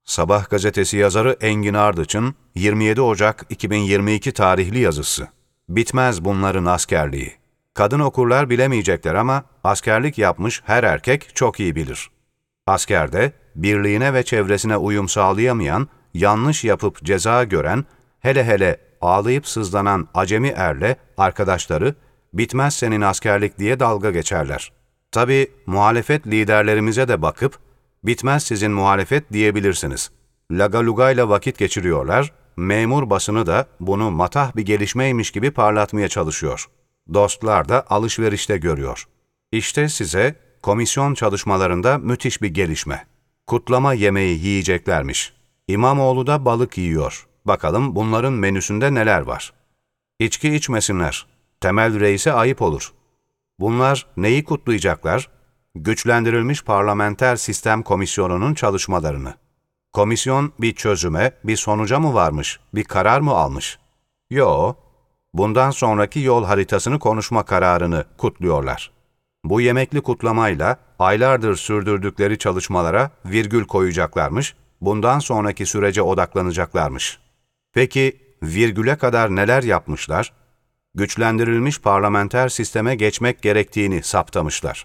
Sabah gazetesi yazarı Engin Ardıç'ın 27 Ocak 2022 tarihli yazısı. Bitmez bunların askerliği. Kadın okurlar bilemeyecekler ama askerlik yapmış her erkek çok iyi bilir. Askerde birliğine ve çevresine uyum sağlayamayan, yanlış yapıp ceza gören, hele hele ağlayıp sızlanan acemi erle arkadaşları bitmez senin askerlik diye dalga geçerler. Tabii muhalefet liderlerimize de bakıp bitmez sizin muhalefet diyebilirsiniz. Lagalugayla vakit geçiriyorlar, memur basını da bunu matah bir gelişmeymiş gibi parlatmaya çalışıyor. Dostlar da alışverişte görüyor. İşte size komisyon çalışmalarında müthiş bir gelişme. Kutlama yemeği yiyeceklermiş. İmamoğlu da balık yiyor. Bakalım bunların menüsünde neler var? İçki içmesinler. Temel reise ayıp olur. Bunlar neyi kutlayacaklar? Güçlendirilmiş Parlamenter Sistem Komisyonu'nun çalışmalarını. Komisyon bir çözüme, bir sonuca mı varmış, bir karar mı almış? Yo, bundan sonraki yol haritasını konuşma kararını kutluyorlar. Bu yemekli kutlamayla aylardır sürdürdükleri çalışmalara virgül koyacaklarmış, bundan sonraki sürece odaklanacaklarmış. Peki virgüle kadar neler yapmışlar? Güçlendirilmiş parlamenter sisteme geçmek gerektiğini saptamışlar.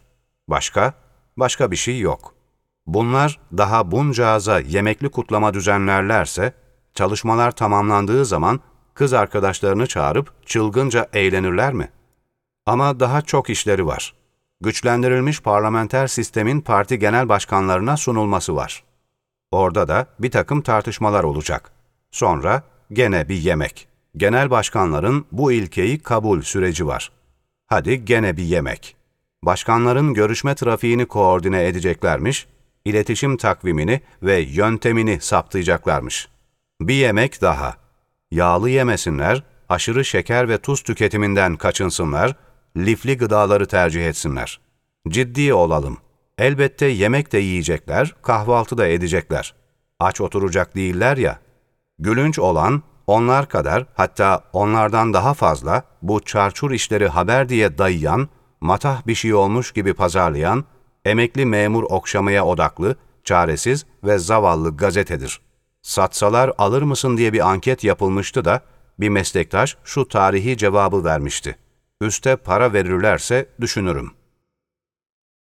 Başka bir şey yok. Bunlar daha buncağıza yemekli kutlama düzenlerlerse, çalışmalar tamamlandığı zaman kız arkadaşlarını çağırıp çılgınca eğlenirler mi? Ama daha çok işleri var. Güçlendirilmiş parlamenter sistemin parti genel başkanlarına sunulması var. Orada da bir takım tartışmalar olacak. Sonra gene bir yemek. Genel başkanların bu ilkeyi kabul süreci var. Hadi gene bir yemek. Başkanların görüşme trafiğini koordine edeceklermiş, iletişim takvimini ve yöntemini saptayacaklarmış. Bir yemek daha. Yağlı yemesinler, aşırı şeker ve tuz tüketiminden kaçınsınlar, lifli gıdaları tercih etsinler. Ciddi olalım. Elbette yemek de yiyecekler, kahvaltı da edecekler. Aç oturacak değiller ya. Gülünç olan, onlar kadar, hatta onlardan daha fazla bu çarçur işleri haber diye dayayan, matah bir şey olmuş gibi pazarlayan, emekli memur okşamaya odaklı, çaresiz ve zavallı gazetedir. Satsalar alır mısın diye bir anket yapılmıştı da, bir meslektaş şu tarihi cevabı vermişti. Üste para verirlerse düşünürüm.